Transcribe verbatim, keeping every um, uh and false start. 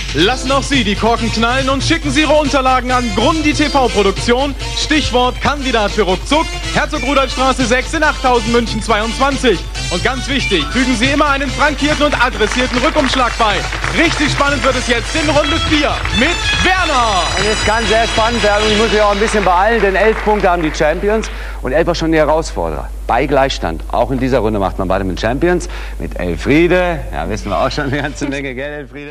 Lassen auch Sie die Korken knallen und schicken Sie Ihre Unterlagen an Grundi T V-Produktion. Stichwort Kandidat für Ruckzuck, Herzog-Rudolf-Straße sechs in achttausend München zweiundzwanzig. Und ganz wichtig, fügen Sie immer einen frankierten und adressierten Rückumschlag bei. Richtig spannend wird es jetzt in Runde vier mit Werner. Und es kann sehr spannend werden. Ich muss mich auch ein bisschen beeilen, denn elf Punkte haben die Champions und elf war schon die Herausforderer. Bei Gleichstand. Auch in dieser Runde macht man beide mit Champions. Mit Elfriede. Ja, wissen wir auch schon eine ganze Menge, gell, Elfriede?